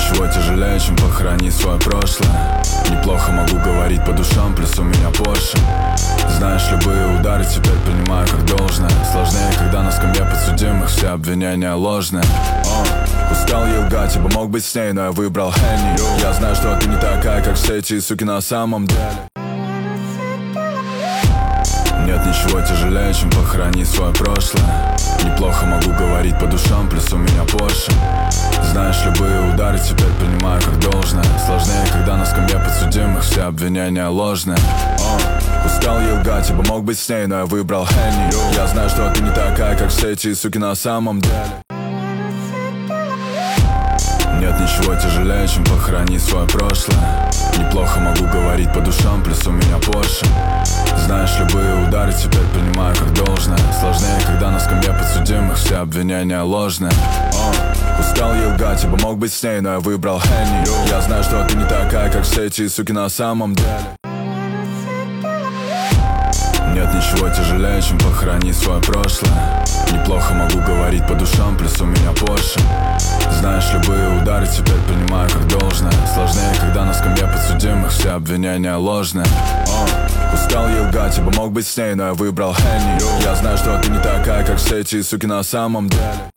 ничего тяжелее, чем похоронить свое прошлое. Неплохо могу говорить по душам, плюс у меня Порше. Знаешь, любые удары теперь принимаю как должное. Сложнее, когда на скамье подсудимых все обвинения ложные. Устал ей лгать, ибо мог быть с ней, но я выбрал Хенни. Я знаю, что ты не такая, как все эти суки на самом деле. Нет ничего тяжелее, чем похоронить свое прошлое. Неплохо могу говорить по душам, плюс у меня Порше. Знаешь, любые удары теперь принимаю как должное. Сложнее, когда на скамье подсудимых все обвинения ложные. Устал ей лгать, ибо мог быть с ней, но я выбрал Хенни. Я знаю, что ты не такая, как все эти суки на самом деле. Нет ничего тяжелее, чем похоронить свое прошлое. Неплохо могу говорить по душам, плюс у меня Порше. Знаешь, любые удары теперь принимаю как должное. Сложнее, когда на скамье подсудимых все обвинения ложные. Устал ей лгать, ибо мог быть с ней, но я выбрал Хенни. Я знаю, что ты не такая, как все эти суки на самом деле. Нет ничего тяжелее, чем похоронить свое прошлое. Неплохо могу говорить по душам, плюс у меня Порше. Знаешь, любые удары теперь принимаю как должное. Сложнее, когда на скамье подсудимых все обвинения ложные. Устал ей лгать, ибо мог быть с ней, но я выбрал Хенни. Я знаю, что ты не такая, как все эти суки на самом деле.